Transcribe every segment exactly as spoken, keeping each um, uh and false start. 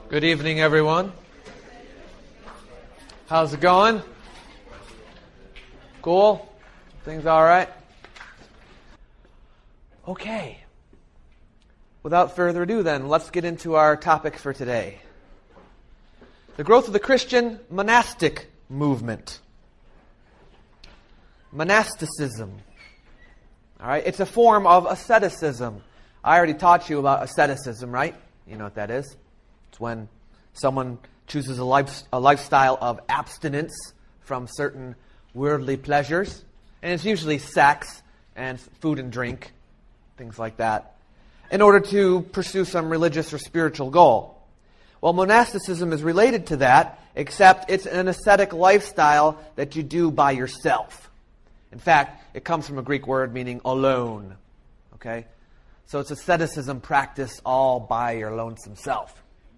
Good evening, everyone. How's it going? Cool? Things all right? Okay. Without further ado, then, let's get into our topic for today. The growth of the Christian monastic movement. Monasticism. All right, it's a form of asceticism. I already taught you about asceticism, right? You know what that is. It's when someone chooses a, life, a lifestyle of abstinence from certain worldly pleasures. And it's usually sex and food and drink, things like that, in order to pursue some religious or spiritual goal. Well, monasticism is related to that, except it's an ascetic lifestyle that you do by yourself. In fact, it comes from a Greek word meaning alone. Okay? So it's asceticism practiced all by your lonesome self.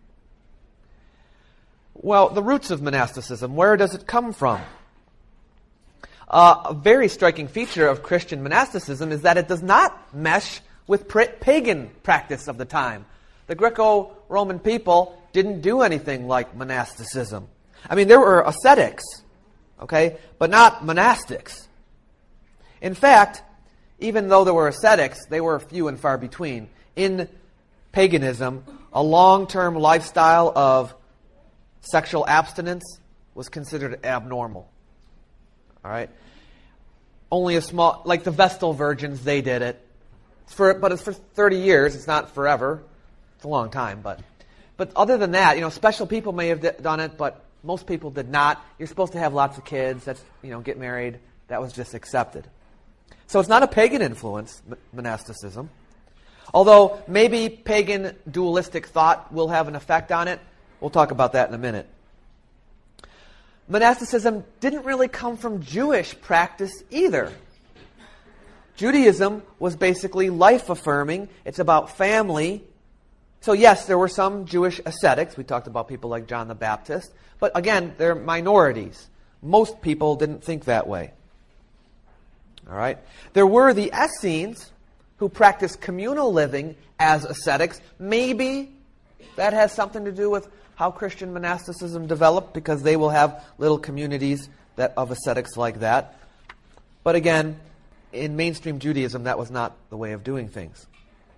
Well, the roots of monasticism, where does it come from? Uh, a very striking feature of Christian monasticism is that it does not mesh with pagan practice of the time. The Greco-Roman people didn't do anything like monasticism. I mean, there were ascetics, okay, but not monastics. In fact, even though there were ascetics, they were few and far between. In paganism, a long-term lifestyle of sexual abstinence was considered abnormal. All right? Only a small, like the Vestal virgins, they did it. It's for, but it's for thirty years. It's not forever. It's a long time, but but other than that, you know, special people may have d- done it, but most people did not. You're supposed to have lots of kids. That's, you know, get married. That was just accepted. So it's not a pagan influence, monasticism. Although maybe pagan dualistic thought will have an effect on it. We'll talk about that in a minute. Monasticism didn't really come from Jewish practice either. Judaism was basically life-affirming. It's about family. So yes, there were some Jewish ascetics. We talked about people like John the Baptist. But again, they're minorities. Most people didn't think that way. All right. There were the Essenes who practiced communal living as ascetics. Maybe that has something to do with how Christian monasticism developed, because they will have little communities that of ascetics like that. But again, in mainstream Judaism, that was not the way of doing things.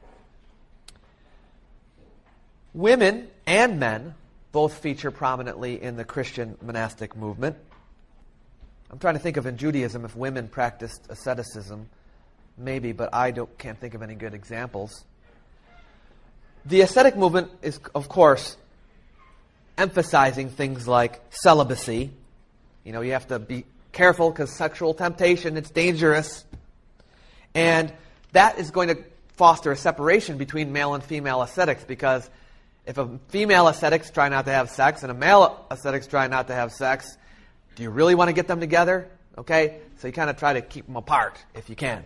Women and men both feature prominently in the Christian monastic movement. I'm trying to think of in Judaism if women practiced asceticism. Maybe, but I don't, can't think of any good examples. The ascetic movement is, of course, emphasizing things like celibacy. You know, you have to be careful because sexual temptation, it's dangerous. And that is going to foster a separation between male and female ascetics, because if a female ascetic's try not to have sex and a male ascetic's try not to have sex, do you really want to get them together? Okay? So you kind of try to keep them apart if you can.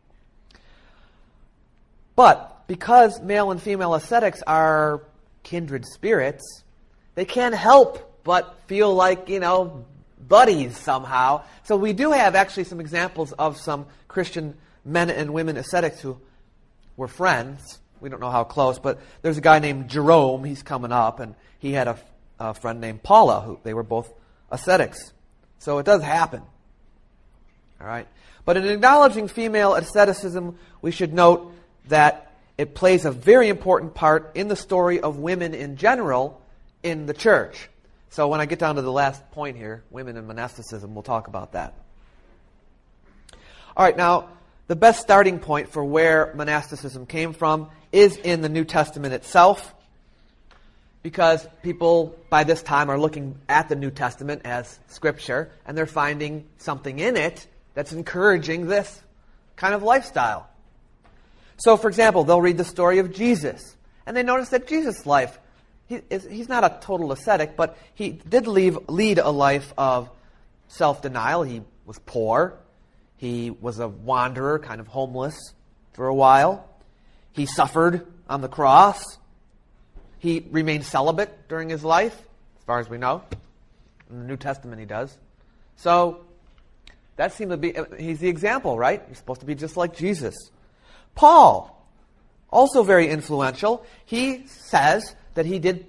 But because male and female ascetics are kindred spirits, they can't help but feel like, you know, buddies somehow. So we do have actually some examples of some Christian men and women ascetics who were friends. We don't know how close, but there's a guy named Jerome. He's coming up, and he had a, a friend named Paula, who they were both ascetics. So it does happen. All right. But in acknowledging female asceticism, we should note that it plays a very important part in the story of women in general in the church. So when I get down to the last point here, women in monasticism, we'll talk about that. All right, now, the best starting point for where monasticism came from is in the New Testament itself, because people by this time are looking at the New Testament as Scripture, and they're finding something in it that's encouraging this kind of lifestyle. So, for example, they'll read the story of Jesus, and they notice that Jesus' life, he is, he's not a total ascetic, but he did leave, lead a life of self-denial. He was poor. He was a wanderer, kind of homeless for a while. He suffered on the cross. He remained celibate during his life, as far as we know. In the New Testament he does. So that seemed to be, he's the example, right? He's supposed to be just like Jesus. Paul, also very influential. He says that he did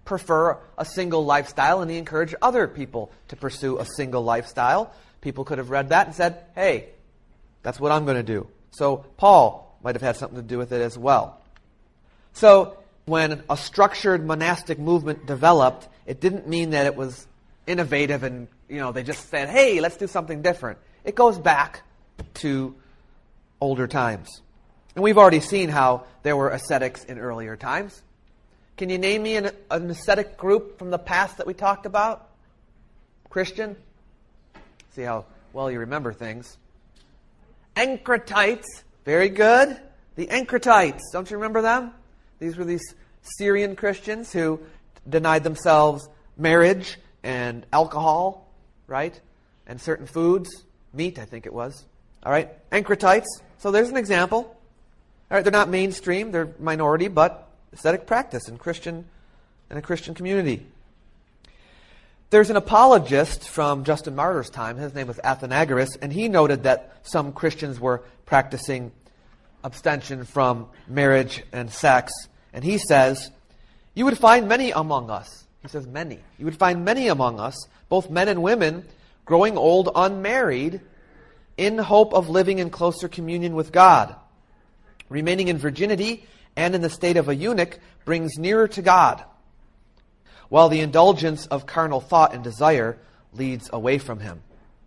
prefer a single lifestyle, and he encouraged other people to pursue a single lifestyle. People could have read that and said, hey, that's what I'm going to do. So Paul might have had something to do with it as well. So when a structured monastic movement developed, it didn't mean that it was innovative and, you know, they just said, hey, let's do something different. It goes back to older times. And we've already seen how there were ascetics in earlier times. Can you name me an, an ascetic group from the past that we talked about? Christian? See how well you remember things. Encratites. Very good. The Encratites. Don't you remember them? These were these Syrian Christians who denied themselves marriage and alcohol, right? And certain foods. Meat, I think it was. All right. Encratites. So there's an example. All right. They're not mainstream. They're minority, but ascetic practice in Christian in a Christian community. There's an apologist from Justin Martyr's time. His name was Athenagoras, and he noted that some Christians were practicing abstention from marriage and sex. And he says, you would find many among us. He says many. You would find many among us, both men and women, growing old unmarried, in hope of living in closer communion with God. Remaining in virginity and in the state of a eunuch brings nearer to God, while the indulgence of carnal thought and desire leads away from Him.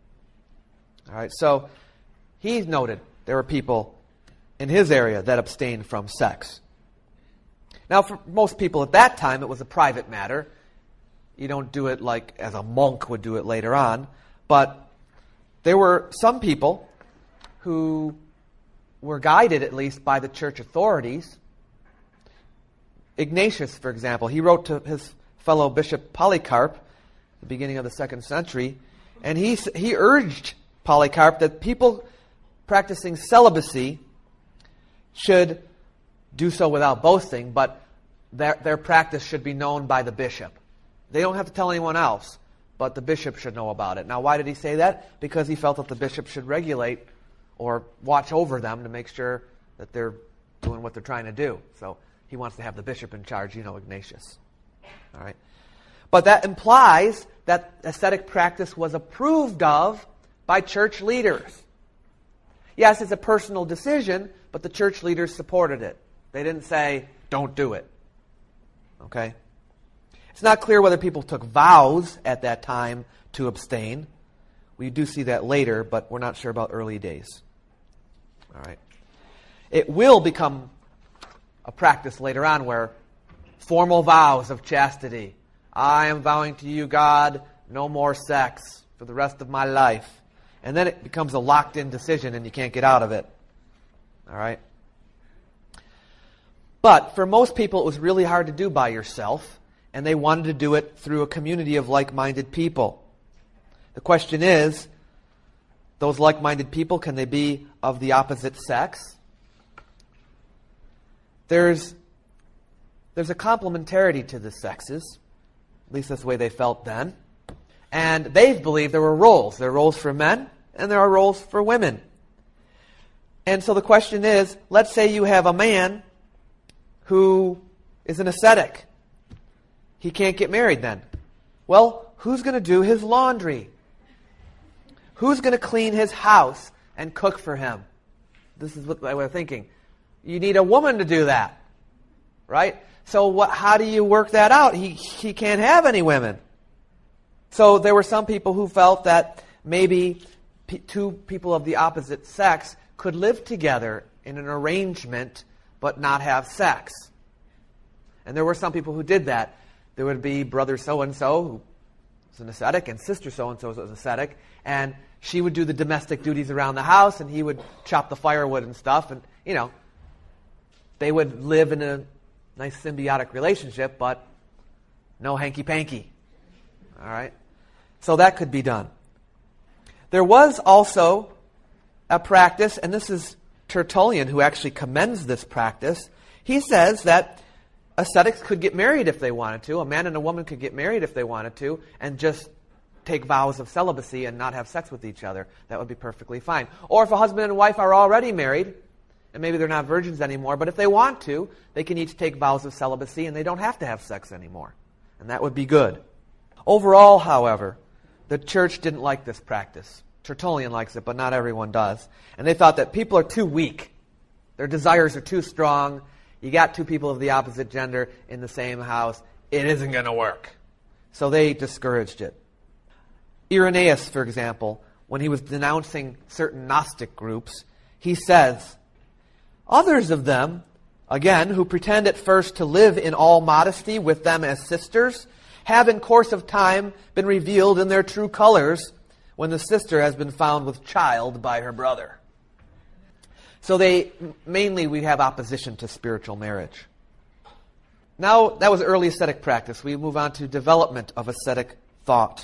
All right, so he noted there were people in his area that abstained from sex. Now, for most people at that time, it was a private matter. You don't do it like as a monk would do it later on. But there were some people who were guided, at least, by the church authorities. Ignatius, for example, he wrote to his fellow Bishop Polycarp at the beginning of the second century, and he, he urged Polycarp that people practicing celibacy should do so without boasting, but their, their practice should be known by the bishop. They don't have to tell anyone else, but the bishop should know about it. Now, why did he say that? Because he felt that the bishop should regulate or watch over them to make sure that they're doing what they're trying to do. So he wants to have the bishop in charge, you know, Ignatius. All right. But that implies that ascetic practice was approved of by church leaders. Yes, it's a personal decision, but the church leaders supported it. They didn't say, don't do it. Okay? It's not clear whether people took vows at that time to abstain. We do see that later, but we're not sure about early days. All right. It will become a practice later on where formal vows of chastity. I am vowing to you, God, no more sex for the rest of my life. And then it becomes a locked-in decision and you can't get out of it. All right? But for most people, it was really hard to do by yourself, and they wanted to do it through a community of like-minded people. The question is, those like-minded people, can they be of the opposite sex? There's, there's a complementarity to the sexes. At least that's the way they felt then. And they believed there were roles. There are roles for men, and there are roles for women. And so the question is, let's say you have a man who is an ascetic. He can't get married then. Well, who's going to do his laundry? Who's going to clean his house and cook for him? This is what we're thinking. You need a woman to do that, right? So what? How do you work that out? He he can't have any women. So there were some people who felt that maybe p- two people of the opposite sex could live together in an arrangement but not have sex. And there were some people who did that. There would be brother so-and-so who was an ascetic and sister so-and-so was an ascetic, and she would do the domestic duties around the house and he would chop the firewood and stuff, and, you know, they would live in a nice symbiotic relationship, but no hanky-panky. All right? So that could be done. There was also a practice, and this is Tertullian who actually commends this practice. He says that ascetics could get married if they wanted to. A man and a woman could get married if they wanted to and just take vows of celibacy and not have sex with each other. That would be perfectly fine. Or if a husband and wife are already married, and maybe they're not virgins anymore, but if they want to, they can each take vows of celibacy and they don't have to have sex anymore. and that would be good. Overall, however, the church didn't like this practice. Tertullian likes it, but not everyone does. And they thought that people are too weak. Their desires are too strong. You got two people of the opposite gender in the same house. It isn't going to work. So they discouraged it. Irenaeus, for example, when he was denouncing certain Gnostic groups, he says, others of them, again, who pretend at first to live in all modesty with them as sisters, have in course of time been revealed in their true colors when the sister has been found with child by her brother. So they, mainly we have opposition to spiritual marriage. Now, that was early ascetic practice. We move on to development of ascetic thought.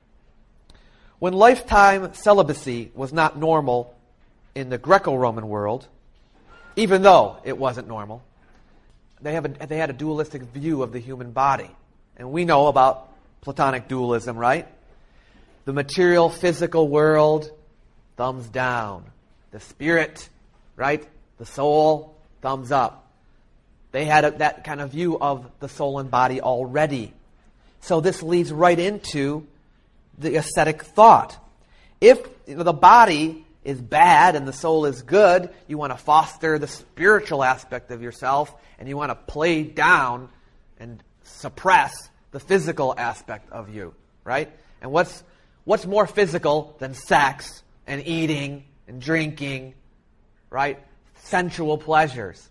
When lifetime celibacy was not normal in the Greco-Roman world, even though it wasn't normal, they, have a, they had a dualistic view of the human body. And we know about Platonic dualism, right? The material, physical world, thumbs down. The spirit, right? The soul, thumbs up. They had a, that kind of view of the soul and body already. So this leads right into the ascetic thought. If you know, the body is bad and the soul is good, you want to foster the spiritual aspect of yourself, and you want to play down and suppress the physical aspect of you, right? And what's what's more physical than sex and eating and drinking, right? Sensual pleasures.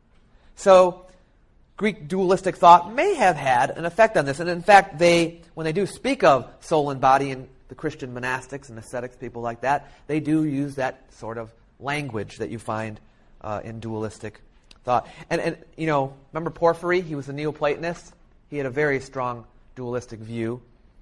So Greek dualistic thought may have had an effect on this. And in fact, they, when they do speak of soul and body in the Christian monastics and ascetics, people like that, they do use that sort of language that you find uh, in dualistic thought. And, and, you know, remember Porphyry? He was a Neoplatonist. He had a very strong dualistic view.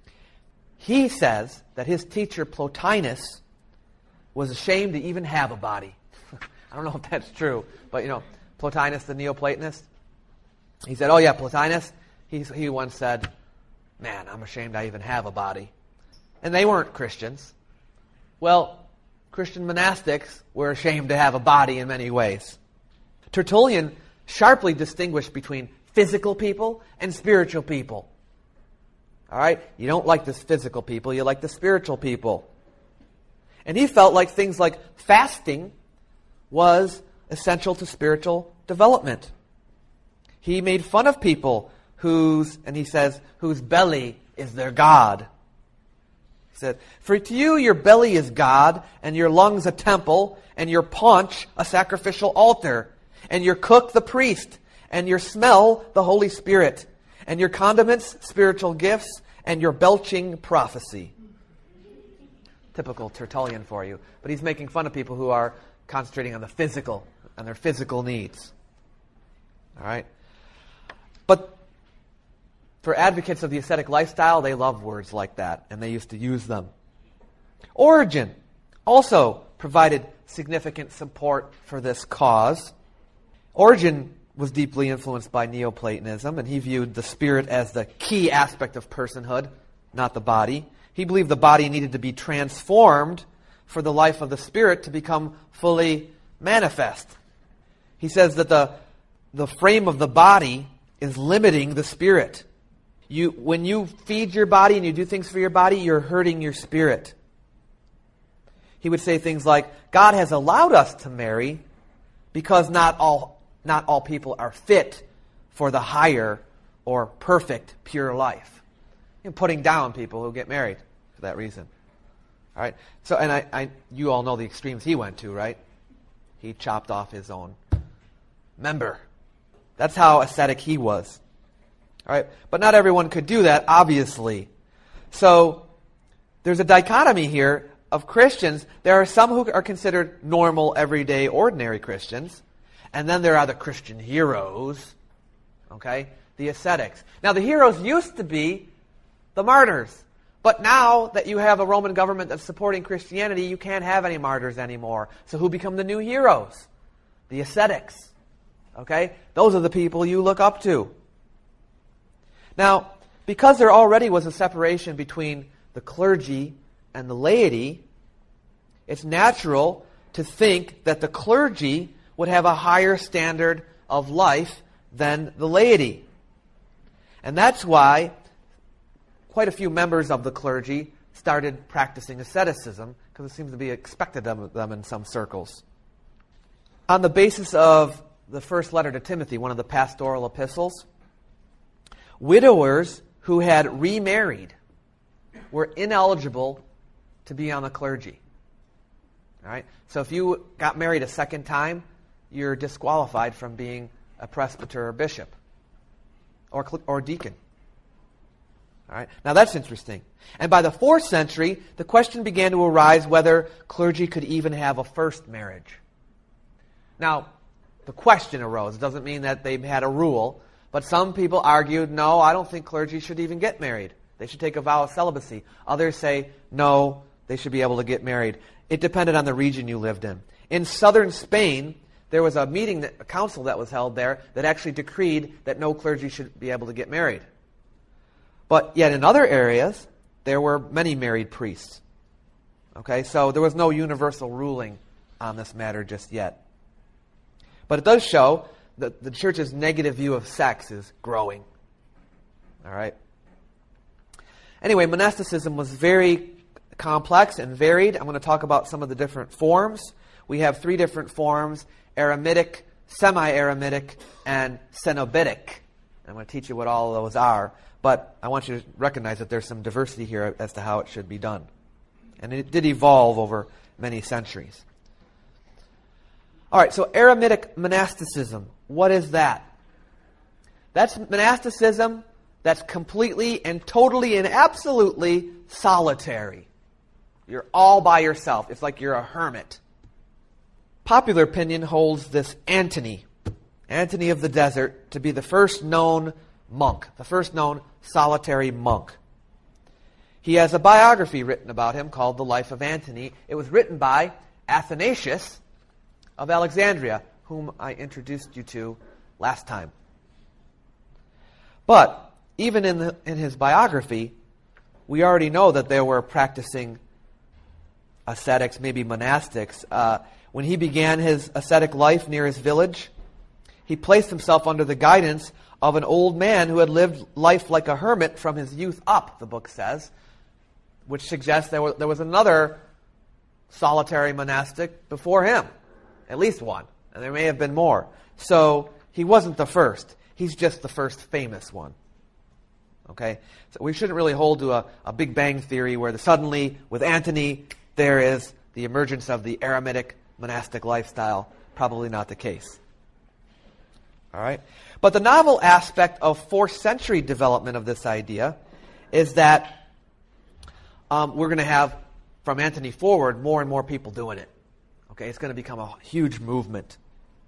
He says that his teacher Plotinus was ashamed to even have a body. I don't know if that's true, but, you know, Plotinus, the Neoplatonist, he said, oh yeah, Plotinus, he, he once said, man, I'm ashamed I even have a body. And they weren't Christians. Well, Christian monastics were ashamed to have a body in many ways. Tertullian sharply distinguished between physical people and spiritual people. All right? You don't like the physical people, you like the spiritual people. And he felt like things like fasting was essential to spiritual development. He made fun of people whose, and he says, whose belly is their God. He said, for to you your belly is God, and your lungs a temple, and your paunch a sacrificial altar, and your cook the priest, and your smell the Holy Spirit, and your condiments spiritual gifts, and your belching prophecy. Typical Tertullian for you. But he's making fun of people who are concentrating on the physical, on their physical needs. All right? But for advocates of the ascetic lifestyle, they love words like that, and they used to use them. Origen also provided significant support for this cause. Origen was deeply influenced by Neoplatonism, and he viewed the spirit as the key aspect of personhood, not the body. He believed the body needed to be transformed for the life of the spirit to become fully manifest. He says that the, the frame of the body is limiting the spirit. You, when you feed your body and you do things for your body, you're hurting your spirit. He would say things like, God has allowed us to marry because not all, not all people are fit for the higher or perfect pure life. You know, putting down people who get married for that reason. All right. So, and I, I, you all know the extremes he went to, right? He chopped off his own member. That's how ascetic he was. All right. But not everyone could do that, obviously. So there's a dichotomy here of Christians. There are some who are considered normal, everyday, ordinary Christians. And then there are the Christian heroes. Okay? The ascetics. Now, the heroes used to be the martyrs. But now that you have a Roman government that's supporting Christianity, you can't have any martyrs anymore. So who become the new heroes? The ascetics. Okay? Those are the people you look up to. Now, because there already was a separation between the clergy and the laity, it's natural to think that the clergy would have a higher standard of life than the laity. And that's why quite a few members of the clergy started practicing asceticism because it seems to be expected of them in some circles. On the basis of the first letter to Timothy, one of the pastoral epistles, widowers who had remarried were ineligible to be on the clergy. All right? So if you got married a second time, you're disqualified from being a presbyter or bishop or, or deacon. All right? Now that's interesting. And by the fourth century, the question began to arise whether clergy could even have a first marriage. Now, the question arose. It doesn't mean that they had a rule, but some people argued, no, I don't think clergy should even get married. They should take a vow of celibacy. Others say, no, they should be able to get married. It depended on the region you lived in. In southern Spain, there was a meeting, that, a council that was held there that actually decreed that no clergy should be able to get married. But yet in other areas, there were many married priests. Okay, so there was no universal ruling on this matter just yet. But it does show that the church's negative view of sex is growing. All right. Anyway, monasticism was very complex and varied. I'm going to talk about some of the different forms. We have three different forms: Eremitic, semi-Eremitic, and Cenobitic. I'm going to teach you what all of those are, but I want you to recognize that there's some diversity here as to how it should be done. And it did evolve over many centuries. All right, so Eremitic monasticism, what is that? That's monasticism that's completely and totally and absolutely solitary. You're all by yourself. It's like you're a hermit. Popular opinion holds this Antony, Antony of the Desert, to be the first known monk, the first known solitary monk. He has a biography written about him called The Life of Antony. It was written by Athanasius of Alexandria, whom I introduced you to last time. But even in, the, in his biography, we already know that there were practicing ascetics, maybe monastics. Uh, when he began his ascetic life near his village, he placed himself under the guidance of an old man who had lived life like a hermit from his youth up, the book says, which suggests there was, there was another solitary monastic before him, at least one, and there may have been more. So he wasn't the first. He's just the first famous one. Okay? So we shouldn't really hold to a, a Big Bang theory where the, suddenly, with Antony, there is the emergence of the eremitic monastic lifestyle. Probably not the case. All right? But the novel aspect of fourth century development of this idea is that um, we're going to have, from Antony forward, more and more people doing it. Okay? It's going to become a huge movement.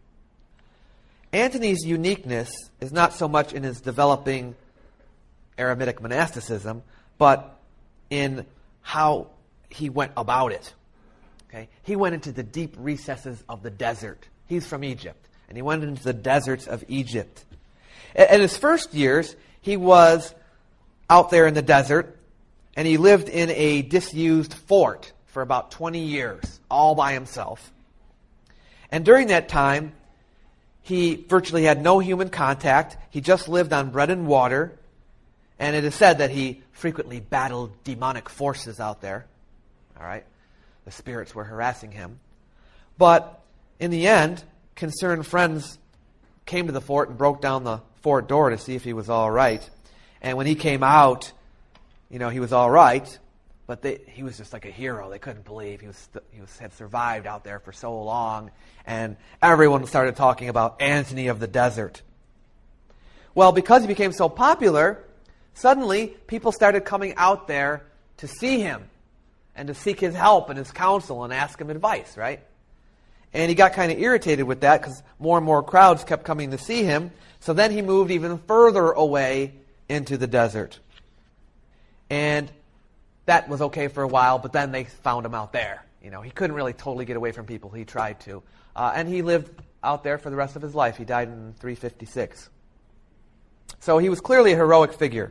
Antony's uniqueness is not so much in his developing eremitic monasticism, but in how he went about it. Okay? He went into the deep recesses of the desert. He's from Egypt, and he went into the deserts of Egypt. In his first years, he was out there in the desert, and he lived in a disused fort for about twenty years, all by himself. And during that time, he virtually had no human contact. He just lived on bread and water. And it is said that he frequently battled demonic forces out there. All right? The spirits were harassing him. But in the end, concerned friends came to the fort and broke down the fort door to see if he was all right. And when he came out, you know, he was all right. But they, he was just like a hero. They couldn't believe he was he was had survived out there for so long. And everyone started talking about Antony of the Desert. Well, because he became so popular, suddenly people started coming out there to see him and to seek his help and his counsel and ask him advice, right? And he got kind of irritated with that because more and more crowds kept coming to see him. So then he moved even further away into the desert. And that was okay for a while, but then they found him out there. You know, he couldn't really totally get away from people. He tried to. Uh, and he lived out there for the rest of his life. He died in three fifty-six. So he was clearly a heroic figure.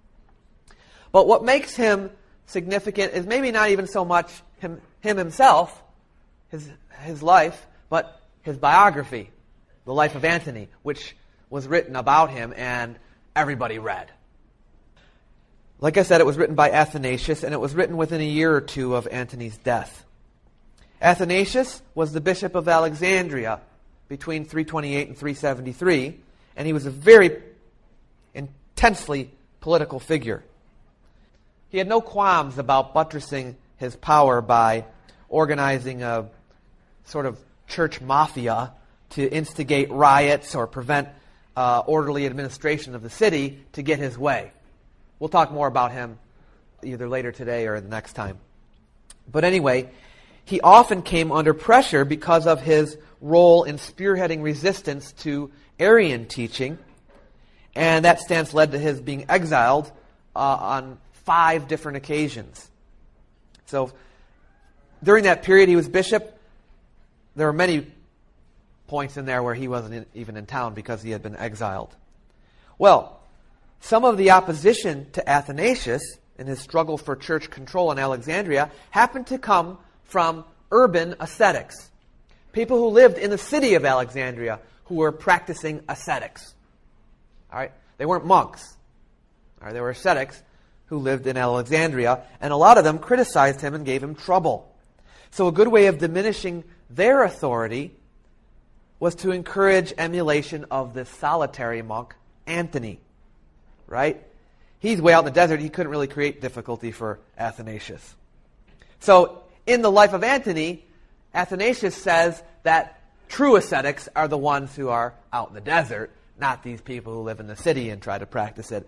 But what makes him significant is maybe not even so much him, him himself, his, his life, but his biography, The Life of Antony, which was written about him and everybody read. Like I said, it was written by Athanasius, and it was written within a year or two of Antony's death. Athanasius was the bishop of Alexandria between three twenty-eight and three seventy-three, and he was a very intensely political figure. He had no qualms about buttressing his power by organizing a sort of church mafia to instigate riots or prevent uh, orderly administration of the city to get his way. We'll talk more about him either later today or the next time. But anyway, he often came under pressure because of his role in spearheading resistance to Arian teaching, and that stance led to his being exiled uh, on five different occasions. So during that period he was bishop, there were many points in there where he wasn't in, even in town because he had been exiled. Well, some of the opposition to Athanasius in his struggle for church control in Alexandria happened to come from urban ascetics. People who lived in the city of Alexandria who were practicing ascetics. All right? They weren't monks. All right? They were ascetics who lived in Alexandria, and a lot of them criticized him and gave him trouble. So a good way of diminishing their authority was to encourage emulation of this solitary monk, Antony. Right? He's way out in the desert. He couldn't really create difficulty for Athanasius. So in the life of Antony, Athanasius says that true ascetics are the ones who are out in the desert, not these people who live in the city and try to practice it.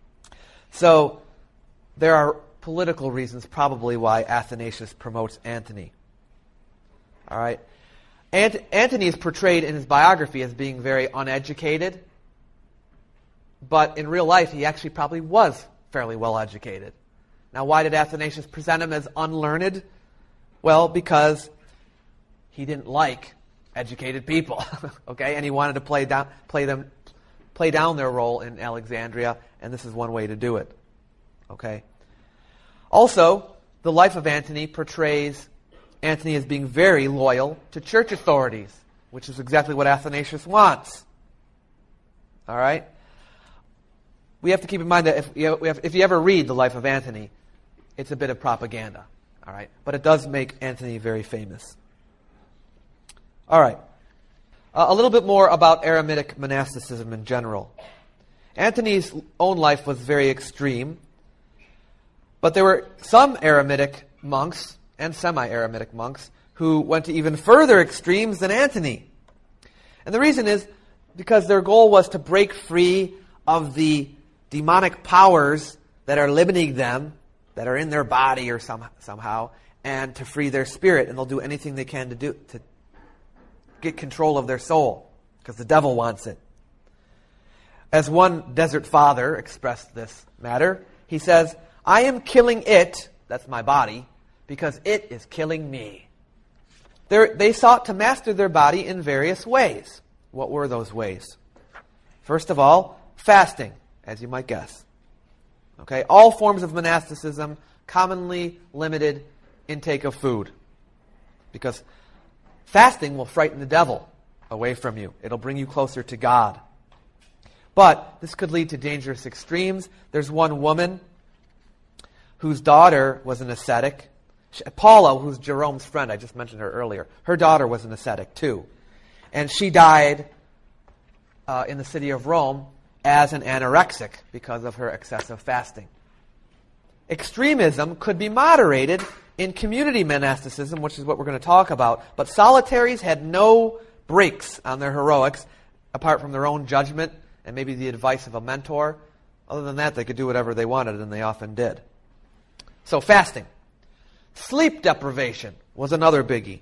So there are political reasons probably why Athanasius promotes Antony. All right? Ant- Antony is portrayed in his biography as being very uneducated, but in real life he actually probably was fairly well educated. Now, why did Athanasius present him as unlearned? Well, because he didn't like educated people, okay, and he wanted to play down, play them, play down their role in Alexandria, and this is one way to do it, okay. Also, the life of Antony portrays Antony as being very loyal to church authorities, which is exactly what Athanasius wants. All right. We have to keep in mind that if you, have, if you ever read the life of Antony, it's a bit of propaganda. All right, but it does make Antony very famous. All right, uh, a little bit more about Eremitic monasticism in general. Antony's own life was very extreme, but there were some Eremitic monks and semi-Eremitic monks who went to even further extremes than Antony. And the reason is because their goal was to break free of the demonic powers that are limiting them, that are in their body or some, somehow, and to free their spirit. And they'll do anything they can to do to get control of their soul, because the devil wants it. As one desert father expressed this matter, he says, "I am killing it," that's my body, "because it is killing me." They're, they sought to master their body in various ways. What were those ways? First of all, fasting, as you might guess. Okay, all forms of monasticism commonly limited intake of food, because fasting will frighten the devil away from you. It'll bring you closer to God. But this could lead to dangerous extremes. There's one woman whose daughter was an ascetic. Paula, who's Jerome's friend, I just mentioned her earlier, her daughter was an ascetic too. And she died uh, in the city of Rome as an anorexic because of her excessive fasting. Extremism could be moderated in community monasticism, which is what we're going to talk about, but solitaries had no brakes on their heroics apart from their own judgment and maybe the advice of a mentor. Other than that, they could do whatever they wanted, and they often did. So fasting. Sleep deprivation was another biggie.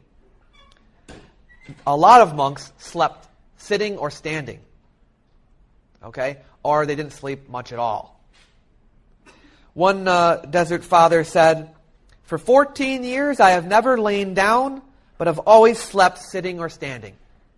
A lot of monks slept sitting or standing. Okay? Or they didn't sleep much at all. One uh, desert father said, "For fourteen years I have never lain down, but have always slept sitting or standing."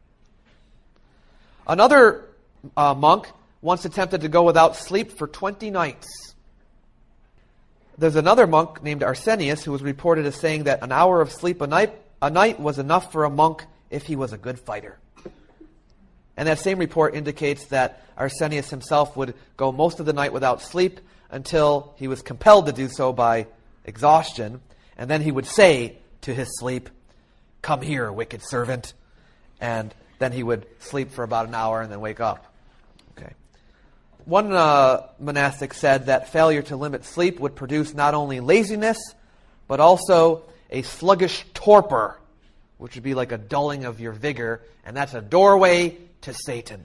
Another uh, monk once attempted to go without sleep for twenty nights. There's another monk named Arsenius who was reported as saying that an hour of sleep a night, a night was enough for a monk if he was a good fighter. And that same report indicates that Arsenius himself would go most of the night without sleep until he was compelled to do so by exhaustion. And then he would say to his sleep, "Come here, wicked servant." And then he would sleep for about an hour and then wake up. Okay. One uh, monastic said that failure to limit sleep would produce not only laziness, but also a sluggish torpor, which would be like a dulling of your vigor, and that's a doorway to Satan.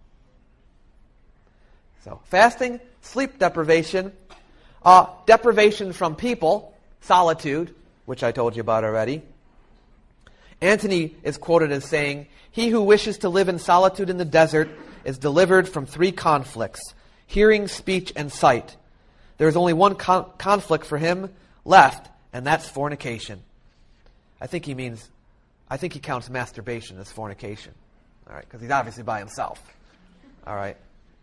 So, fasting, sleep deprivation, uh, deprivation from people, solitude, which I told you about already. Antony is quoted as saying, "He who wishes to live in solitude in the desert is delivered from three conflicts, hearing, speech, and sight. There is only one con- conflict for him left, and that's fornication." I think he means, I think he counts masturbation as fornication. All right, because he's obviously by himself. All right.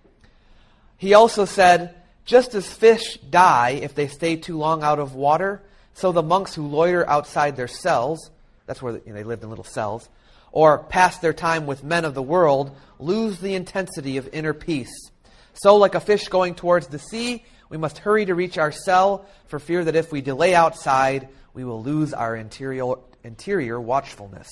He also said, "Just as fish die if they stay too long out of water, so the monks who loiter outside their cells," that's where, you know, they lived in little cells, "or pass their time with men of the world, lose the intensity of inner peace. So like a fish going towards the sea, we must hurry to reach our cell for fear that if we delay outside, we will lose our interior, interior watchfulness."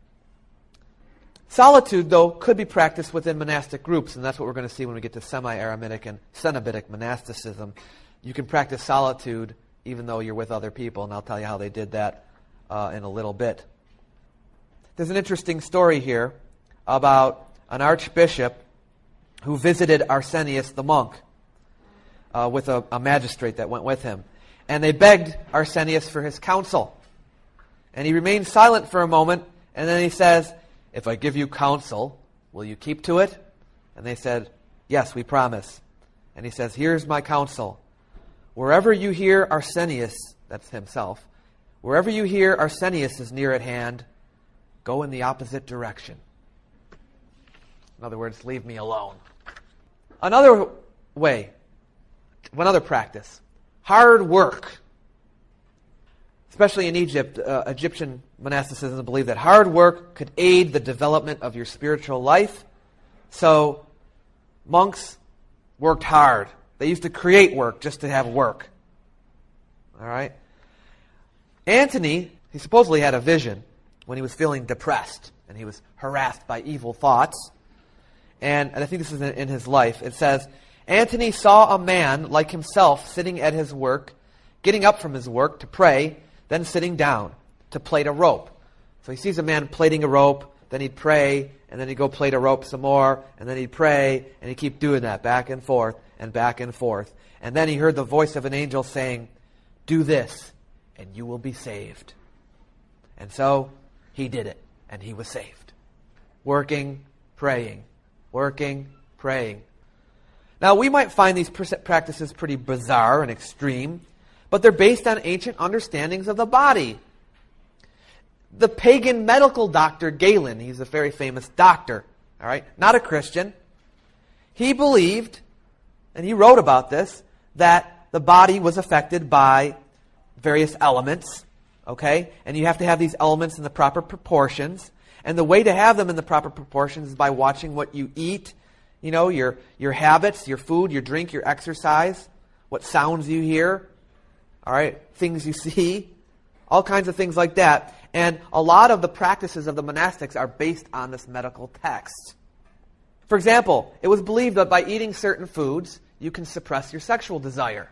Solitude, though, could be practiced within monastic groups, and that's what we're going to see when we get to semi-Eremitic and Cenobitic monasticism. You can practice solitude even though you're with other people, and I'll tell you how they did that uh, in a little bit. There's an interesting story here about an archbishop who visited Arsenius the monk uh, with a, a magistrate that went with him. And they begged Arsenius for his counsel. And he remained silent for a moment, and then he says, "If I give you counsel, will you keep to it?" And they said, "Yes, we promise." And he says, "Here's my counsel. Wherever you hear Arsenius," that's himself, "wherever you hear Arsenius is near at hand, go in the opposite direction." In other words, leave me alone. Another way, another practice, hard work. Especially in Egypt, uh, Egyptian monasticism believed that hard work could aid the development of your spiritual life. So monks worked hard. They used to create work just to have work. All right? Antony, he supposedly had a vision when he was feeling depressed and he was harassed by evil thoughts. And, and I think this is in, in his life. It says, "Antony saw a man like himself sitting at his work, getting up from his work to pray, then sitting down to plait a rope." So he sees a man plaiting a rope, then he'd pray, and then he'd go plait a rope some more, and then he'd pray, and he'd keep doing that back and forth and back and forth. And then he heard the voice of an angel saying, "Do this, and you will be saved." And so he did it, and he was saved. Working, praying, working, praying. Now, we might find these practices pretty bizarre and extreme, but they're based on ancient understandings of the body. The pagan medical doctor Galen, he's a very famous doctor, all right, not a Christian. He believed, and he wrote about this, that the body was affected by various elements, okay? And you have to have these elements in the proper proportions. And the way to have them in the proper proportions is by watching what you eat, you know, your, your habits, your food, your drink, your exercise, what sounds you hear, all right, things you see, all kinds of things like that. And a lot of the practices of the monastics are based on this medical text. For example, it was believed that by eating certain foods, you can suppress your sexual desire.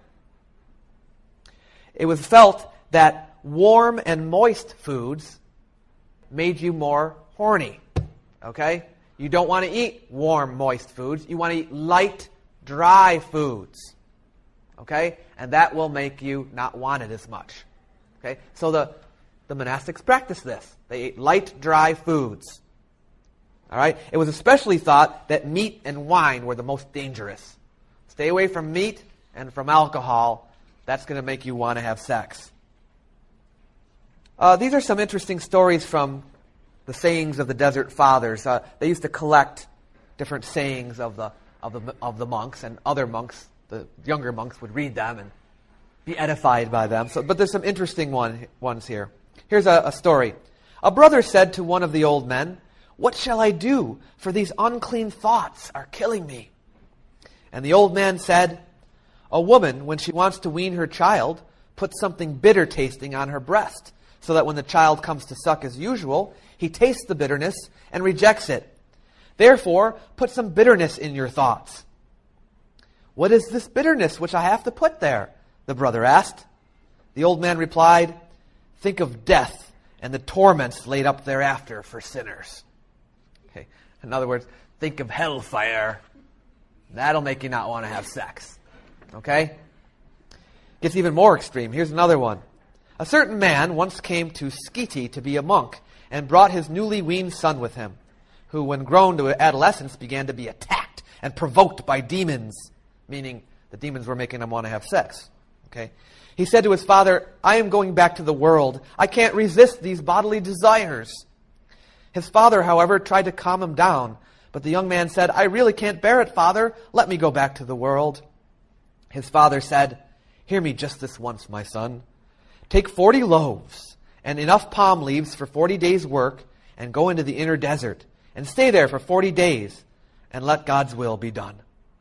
It was felt that warm and moist foods made you more horny. Okay? You don't want to eat warm, moist foods. You want to eat light, dry foods. Okay? And that will make you not want it as much. Okay? So the, the monastics practiced this. They ate light, dry foods. All right? It was especially thought that meat and wine were the most dangerous. Stay away from meat and from alcohol. That's going to make you want to have sex. Uh, these are some interesting stories from the sayings of the Desert Fathers. Uh, they used to collect different sayings of the of the of the monks, and other monks, the younger monks, would read them and be edified by them. So, but there's some interesting one, ones here. Here's a, a story. A brother said to one of the old men, what shall I do? For these unclean thoughts are killing me. And the old man said, a woman, when she wants to wean her child, puts something bitter tasting on her breast, so that when the child comes to suck as usual, he tastes the bitterness and rejects it. Therefore, put some bitterness in your thoughts. What is this bitterness which I have to put there? The brother asked. The old man replied, think of death and the torments laid up thereafter for sinners. Okay. In other words, think of hellfire. That'll make you not want to have sex. Okay? Gets even more extreme. Here's another one. A certain man once came to Skete to be a monk and brought his newly weaned son with him, who, when grown to adolescence, began to be attacked and provoked by demons, meaning the demons were making him want to have sex. Okay? He said to his father, I am going back to the world. I can't resist these bodily desires. His father, however, tried to calm him down, but the young man said, I really can't bear it, father. Let me go back to the world. His father said, hear me just this once, my son. Take forty loaves and enough palm leaves for forty days' work and go into the inner desert and stay there for forty days and let God's will be done.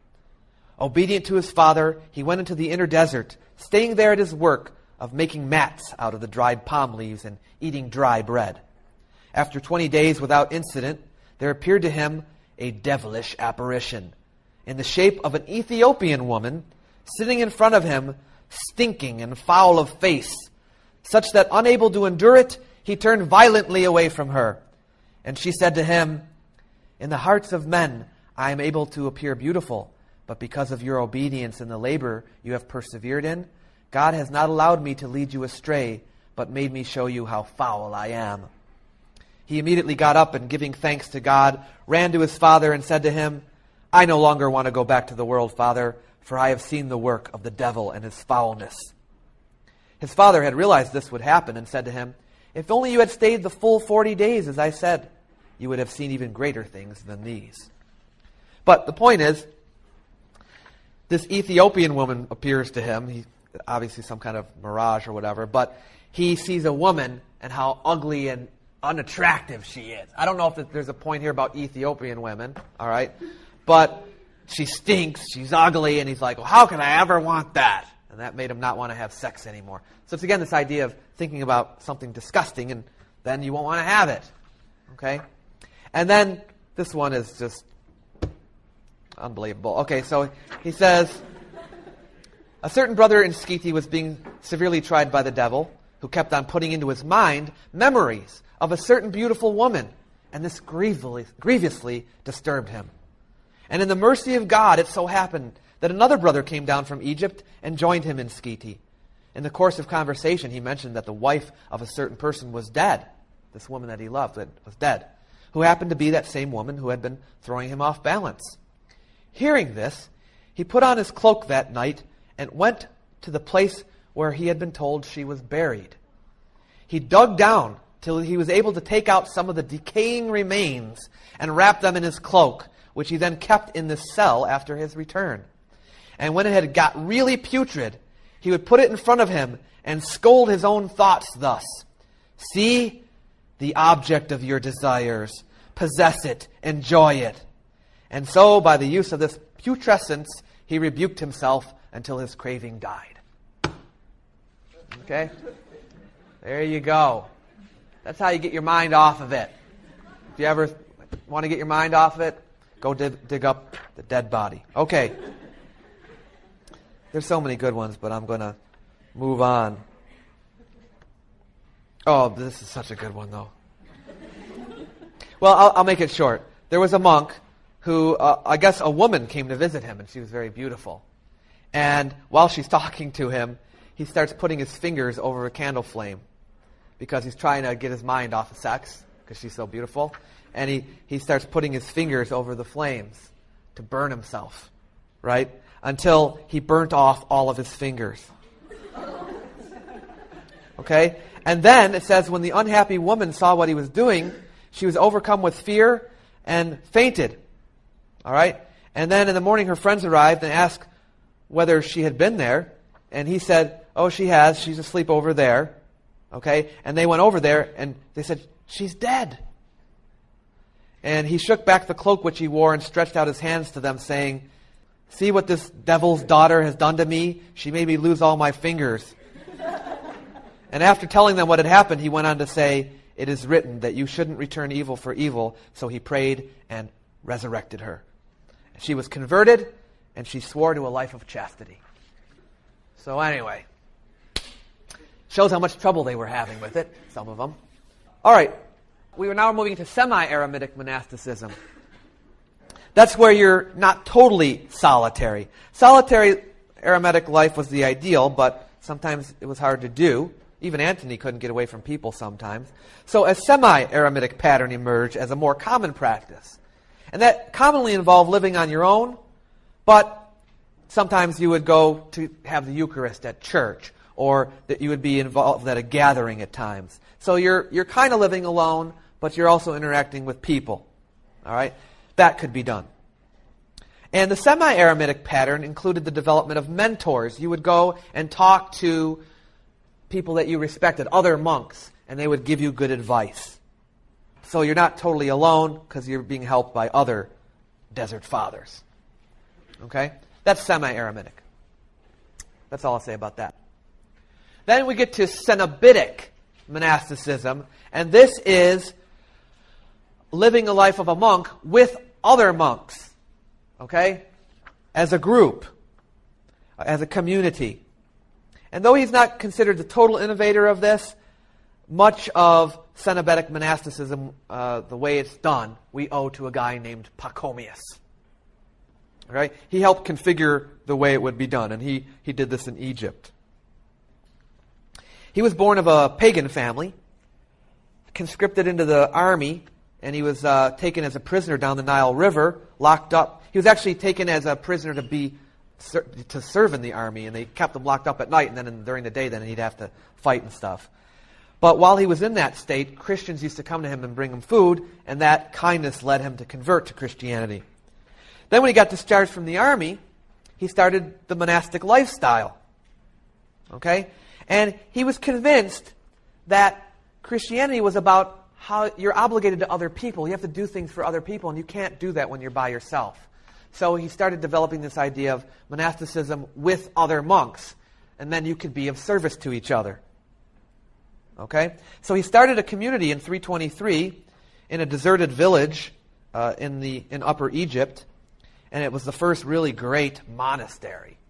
Obedient to his father, he went into the inner desert, staying there at his work of making mats out of the dried palm leaves and eating dry bread. After twenty days without incident, there appeared to him a devilish apparition in the shape of an Ethiopian woman sitting in front of him, stinking and foul of face, such that unable to endure it, he turned violently away from her. And she said to him, in the hearts of men I am able to appear beautiful, but because of your obedience and the labor you have persevered in, God has not allowed me to lead you astray, but made me show you how foul I am. He immediately got up and, giving thanks to God, ran to his father and said to him, I no longer want to go back to the world, father, for I have seen the work of the devil and his foulness. His father had realized this would happen and said to him, if only you had stayed the full forty days, as I said, you would have seen even greater things than these. But the point is, this Ethiopian woman appears to him. He, obviously some kind of mirage or whatever, but he sees a woman and how ugly and unattractive she is. I don't know if there's a point here about Ethiopian women, all right? But she stinks, she's ugly, and he's like, well, how can I ever want that? And that made him not want to have sex anymore. So it's again this idea of thinking about something disgusting, and then you won't want to have it. Okay? And then this one is just unbelievable. Okay, so he says, a certain brother in Skete was being severely tried by the devil, who kept on putting into his mind memories of a certain beautiful woman, and this grievously, grievously disturbed him. And in the mercy of God, it so happened that another brother came down from Egypt and joined him in Skete. In the course of conversation, he mentioned that the wife of a certain person was dead, this woman that he loved that was dead, who happened to be that same woman who had been throwing him off balance. Hearing this, he put on his cloak that night and went to the place where he had been told she was buried. He dug down till he was able to take out some of the decaying remains and wrap them in his cloak, which he then kept in the cell after his return. And when it had got really putrid, he would put it in front of him and scold his own thoughts thus, see the object of your desires, possess it, enjoy it. And so, by the use of this putrescence, he rebuked himself until his craving died. Okay? There you go. That's how you get your mind off of it. If you ever want to get your mind off of it, go dig, dig up the dead body. Okay. There's so many good ones, but I'm going to move on. Oh, this is such a good one, though. Well, I'll, I'll make it short. There was a monk who, uh, I guess a woman came to visit him, and she was very beautiful. And while she's talking to him, he starts putting his fingers over a candle flame because he's trying to get his mind off of sex because she's so beautiful. And he, he starts putting his fingers over the flames to burn himself, right? Until he burnt off all of his fingers. Okay? And then it says when the unhappy woman saw what he was doing, she was overcome with fear and fainted. All right? And then in the morning her friends arrived and asked whether she had been there. And he said, oh, she has. She's asleep over there. Okay? And they went over there and they said, she's dead. And he shook back the cloak which he wore and stretched out his hands to them, saying, "See what this devil's daughter has done to me? She made me lose all my fingers." And after telling them what had happened, he went on to say, "It is written that you shouldn't return evil for evil." So he prayed and resurrected her. She was converted, and she swore to a life of chastity. So anyway, shows how much trouble they were having with it, some of them. All right, we are now moving to semi-eremitic monasticism. That's where you're not totally solitary. Solitary eremitic life was the ideal, but sometimes it was hard to do. Even Antony couldn't get away from people sometimes. So a semi-eremitic pattern emerged as a more common practice. And that commonly involved living on your own, but sometimes you would go to have the Eucharist at church, or that you would be involved at a gathering at times. So you're you're kind of living alone, but you're also interacting with people. All right? That could be done. And the semi-eremitic pattern included the development of mentors. You would go and talk to people that you respected, other monks, and they would give you good advice. So you're not totally alone because you're being helped by other desert fathers. Okay? That's semi-eremitic. That's all I'll say about that. Then we get to Cenobitic monasticism, and this is living a life of a monk with other monks. Okay? As a group. As a community. And though he's not considered the total innovator of this, much of Cenobitic monasticism, uh, the way it's done, we owe to a guy named Pachomius. Right? He helped configure the way it would be done, and he, he did this in Egypt. He was born of a pagan family, conscripted into the army, and he was uh, taken as a prisoner down the Nile River, locked up. He was actually taken as a prisoner to be to serve in the army, and they kept him locked up at night, and then in, during the day, then he'd have to fight and stuff. But while he was in that state, Christians used to come to him and bring him food, and that kindness led him to convert to Christianity. Then when he got discharged from the army, he started the monastic lifestyle. Okay? And he was convinced that Christianity was about how you're obligated to other people. You have to do things for other people, and you can't do that when you're by yourself. So he started developing this idea of monasticism with other monks, and then you could be of service to each other. Okay? So he started a community in three twenty-three in a deserted village uh, in the in Upper Egypt, and it was the first really great monastery.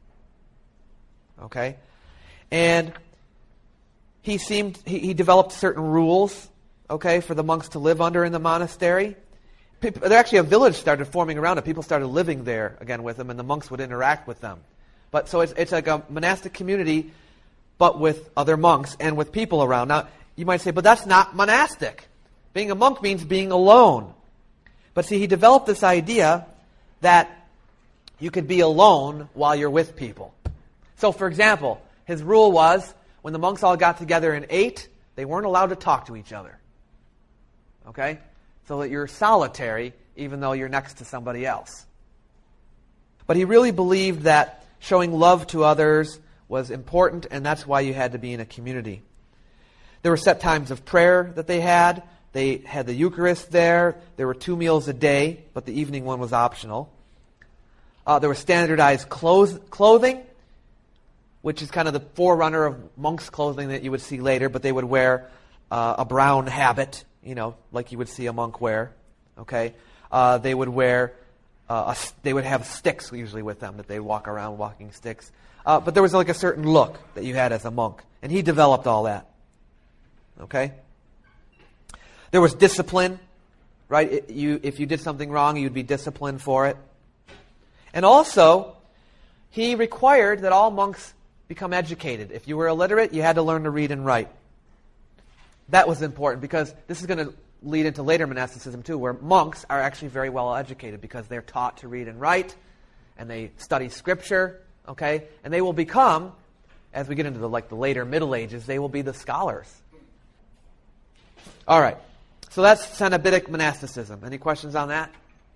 Okay? And he seemed he, he developed certain rules, okay, for the monks to live under in the monastery. People, there actually a village started forming around it. People started living there again with them, and the monks would interact with them. But so it's it's like a monastic community, but with other monks and with people around. Now, you might say, but that's not monastic. Being a monk means being alone. But see, he developed this idea that you could be alone while you're with people. So, for example, his rule was, when the monks all got together and ate, they weren't allowed to talk to each other. Okay? So that you're solitary, even though you're next to somebody else. But he really believed that showing love to others was important, and that's why you had to be in a community. There were set times of prayer that they had. They had the Eucharist there. There were two meals a day, but the evening one was optional. Uh, there was standardized clothes, clothing, which is kind of the forerunner of monks' clothing that you would see later, but they would wear uh, a brown habit, you know, like you would see a monk wear. Okay, uh, they would wear, uh, a, they would have sticks usually with them, that they walk around walking sticks. Uh, but there was like a certain look that you had as a monk, and he developed all that. Okay, there was discipline, right? It, you, if you did something wrong, you'd be disciplined for it. And also, he required that all monks become educated. If you were illiterate, you had to learn to read and write. That was important because this is going to lead into later monasticism too, where monks are actually very well educated because they're taught to read and write, and they study scripture, okay? And they will become, as we get into the like the later Middle Ages, they will be the scholars. All right, so that's Cenobitic monasticism. Any questions on that?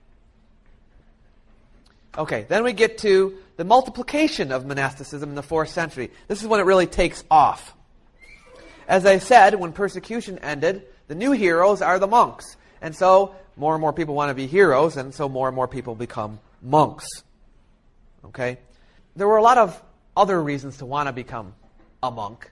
Okay, then we get to the multiplication of monasticism in the fourth century. This is when it really takes off. As I said, when persecution ended, the new heroes are the monks. And so more and more people want to be heroes, and so more and more people become monks. Okay? There were a lot of other reasons to want to become a monk.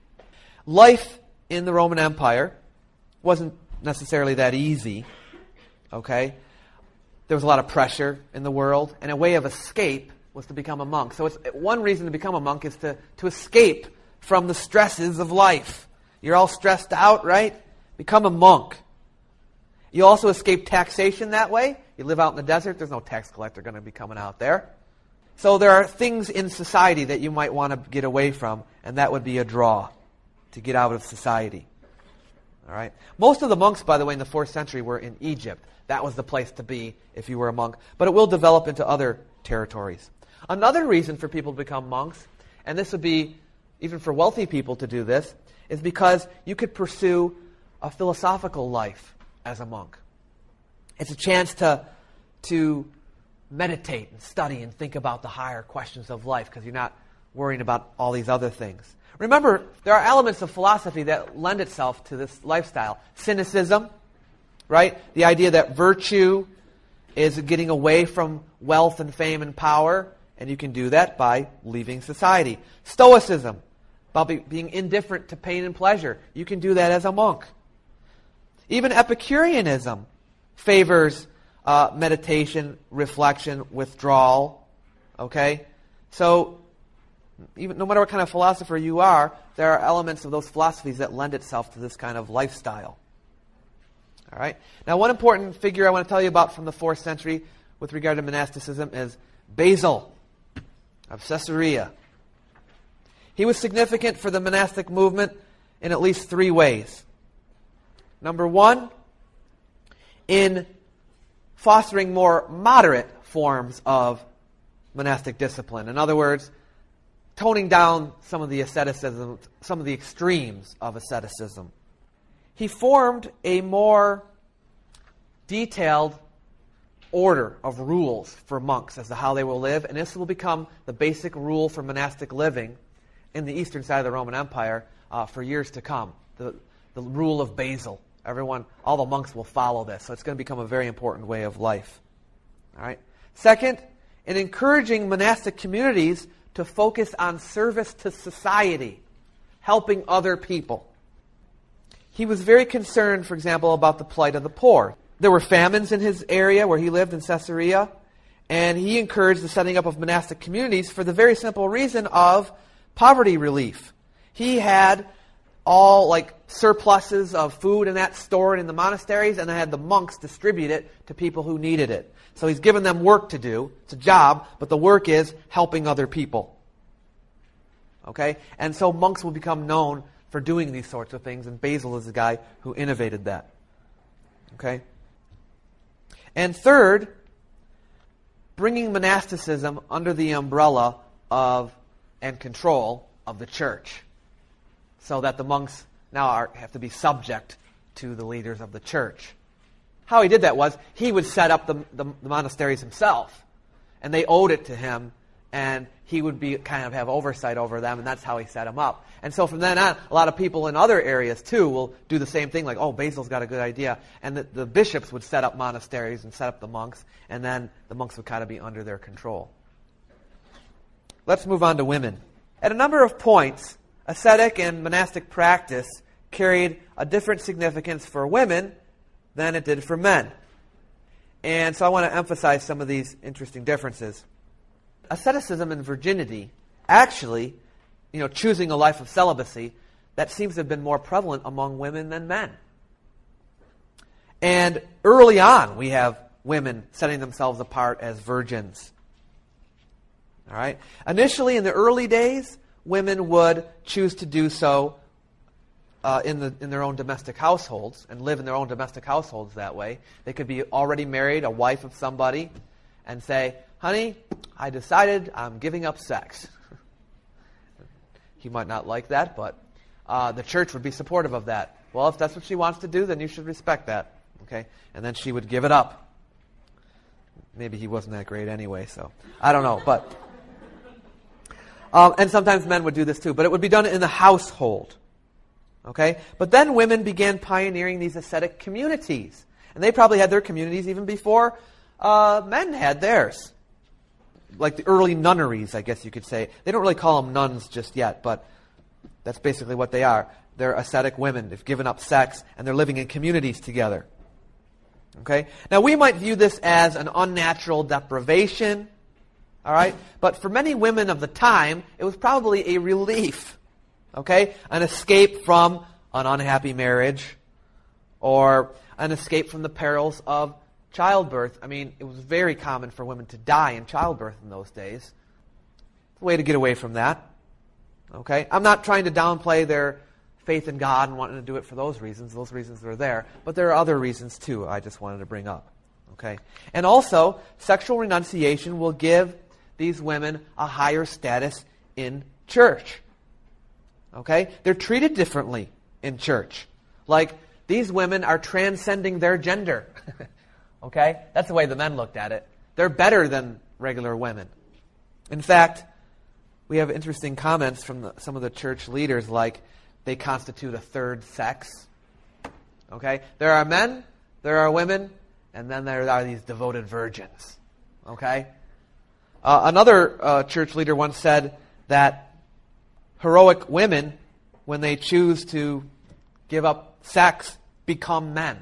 Life in the Roman Empire wasn't necessarily that easy. Okay? There was a lot of pressure in the world, and a way of escape was to become a monk. So it's, one reason to become a monk is to, to escape from the stresses of life. You're all stressed out, right? Become a monk. You also escape taxation that way. You live out in the desert, there's no tax collector going to be coming out there. So there are things in society that you might want to get away from, and that would be a draw to get out of society. All right. Most of the monks, by the way, in the fourth century were in Egypt. That was the place to be if you were a monk. But it will develop into other territories. Another reason for people to become monks, and this would be even for wealthy people to do this, is because you could pursue a philosophical life as a monk. It's a chance to, to meditate and study and think about the higher questions of life because you're not worrying about all these other things. Remember, there are elements of philosophy that lend itself to this lifestyle. Cynicism, right? The idea that virtue is getting away from wealth and fame and power, and you can do that by leaving society. Stoicism, about be, being indifferent to pain and pleasure. You can do that as a monk. Even Epicureanism favors uh, meditation, reflection, withdrawal. Okay? So, even no matter what kind of philosopher you are, there are elements of those philosophies that lend itself to this kind of lifestyle. All right? Now, one important figure I want to tell you about from the fourth century with regard to monasticism is Basil of Caesarea. He was significant for the monastic movement in at least three ways. Number one, in fostering more moderate forms of monastic discipline. In other words, toning down some of the asceticism, some of the extremes of asceticism. He formed a more detailed order of rules for monks as to how they will live, and this will become the basic rule for monastic living in the eastern side of the Roman Empire uh, for years to come. The, the rule of Basil. Everyone, all the monks will follow this, so it's going to become a very important way of life. All right. Second, in encouraging monastic communities to focus on service to society, helping other people. He was very concerned, for example, about the plight of the poor. There were famines in his area where he lived in Caesarea, and he encouraged the setting up of monastic communities for the very simple reason of poverty relief. He had all like surpluses of food and that stored in the monasteries, and they had the monks distribute it to people who needed it. So he's given them work to do. It's a job, but the work is helping other people. Okay? And so monks will become known for doing these sorts of things, and Basil is the guy who innovated that. Okay? And third, bringing monasticism under the umbrella of and control of the church, so that the monks now are, have to be subject to the leaders of the church. How he did that was he would set up the, the, the monasteries himself, and they owed it to him, and he would be kind of have oversight over them, and that's how he set them up. And so from then on, a lot of people in other areas too will do the same thing, like, oh, Basil's got a good idea. And the, the bishops would set up monasteries and set up the monks, and then the monks would kind of be under their control. Let's move on to women. At a number of points, ascetic and monastic practice carried a different significance for women than it did for men. And so I want to emphasize some of these interesting differences. Asceticism and virginity, actually, you know, choosing a life of celibacy, that seems to have been more prevalent among women than men. And early on, we have women setting themselves apart as virgins. All right? Initially, in the early days, women would choose to do so uh, in the in their own domestic households and live in their own domestic households that way. They could be already married, a wife of somebody, and say, honey, I decided I'm giving up sex. He might not like that, but uh, the church would be supportive of that. Well, if that's what she wants to do, then you should respect that. Okay? And then she would give it up. Maybe he wasn't that great anyway, so I don't know. But um, and sometimes men would do this too, but it would be done in the household. Okay? But then women began pioneering these ascetic communities. And they probably had their communities even before uh, men had theirs. Like the early nunneries, I guess you could say. They don't really call them nuns just yet, but that's basically what they are. They're ascetic women. They've given up sex, and they're living in communities together. Okay? Now, we might view this as an unnatural deprivation, all right? But for many women of the time, it was probably a relief, okay? An escape from an unhappy marriage or an escape from the perils of childbirth. I mean, it was very common for women to die in childbirth in those days. It's a way to get away from that, okay? I'm not trying to downplay their faith in God and wanting to do it for those reasons. Those reasons are there. But there are other reasons, too, I just wanted to bring up. Okay? And also, sexual renunciation will give these women a higher status in church. Okay? They're treated differently in church. Like, these women are transcending their gender. Okay? That's the way the men looked at it. They're better than regular women. In fact, we have interesting comments from the, some of the church leaders, like, they constitute a third sex. Okay? There are men, there are women, and then there are these devoted virgins. Okay? Uh, another uh, church leader once said that heroic women, when they choose to give up sex, become men.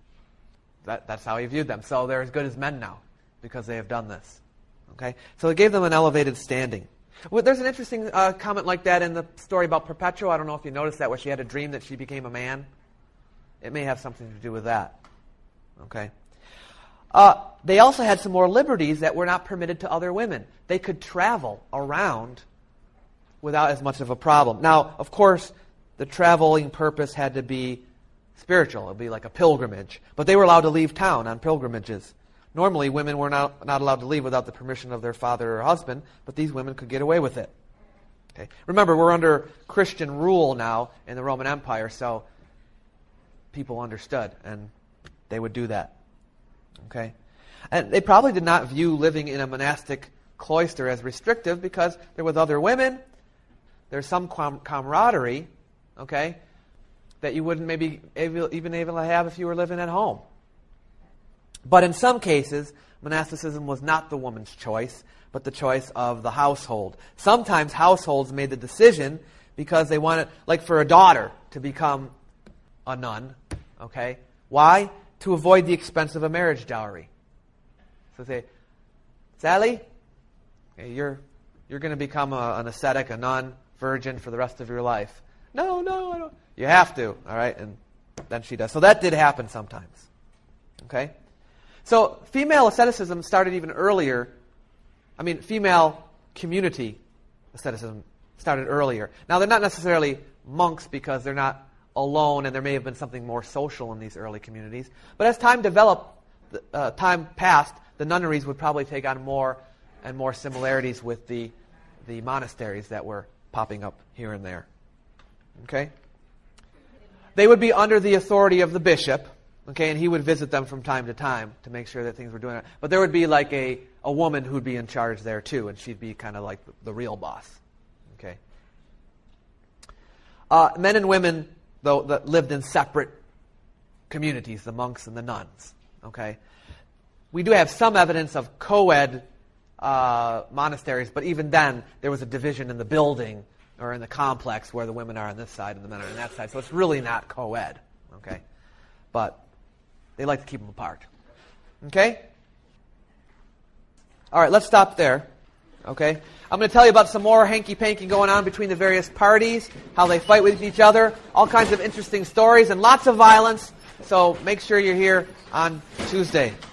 That, that's how he viewed them. So they're as good as men now because they have done this. Okay? So it gave them an elevated standing. Well, there's an interesting uh, comment like that in the story about Perpetua. I don't know if you noticed that, where she had a dream that she became a man. It may have something to do with that. Okay. Uh, they also had some more liberties that were not permitted to other women. They could travel around without as much of a problem. Now, of course, the traveling purpose had to be spiritual. It would be like a pilgrimage. But they were allowed to leave town on pilgrimages. Normally, women were not, not allowed to leave without the permission of their father or husband, but these women could get away with it. Okay. Remember, we're under Christian rule now in the Roman Empire, so people understood, and they would do that. Okay. And they probably did not view living in a monastic cloister as restrictive because they're with other women. There's some com- camaraderie, okay, that you wouldn't maybe able, even able to have if you were living at home. But in some cases, monasticism was not the woman's choice, but the choice of the household. Sometimes households made the decision because they wanted, like for a daughter, to become a nun. Okay? Why? To avoid the expense of a marriage dowry. So they say, Sally, okay, you're you're going to become a, an ascetic, a nun, virgin for the rest of your life. No, no, I don't. You have to. All right? And then she does. So that did happen sometimes. Okay? So female asceticism started even earlier. I mean, female community asceticism started earlier. Now, they're not necessarily monks because they're not alone, and there may have been something more social in these early communities. But as time developed, uh, time passed, the nunneries would probably take on more and more similarities with the, the monasteries that were popping up here and there. Okay? They would be under the authority of the bishop. Okay, and he would visit them from time to time to make sure that things were doing it. But there would be like a, a woman who'd be in charge there too, and she'd be kind of like the, the real boss. Okay. Uh, men and women, though, that lived in separate communities, the monks and the nuns. Okay. We do have some evidence of co-ed uh, monasteries, but even then, there was a division in the building or in the complex where the women are on this side and the men are on that side. So it's really not co-ed. Okay. But they like to keep them apart. Okay? All right, let's stop there. Okay? I'm going to tell you about some more hanky-panky going on between the various parties, how they fight with each other, all kinds of interesting stories, and lots of violence. So make sure you're here on Tuesday.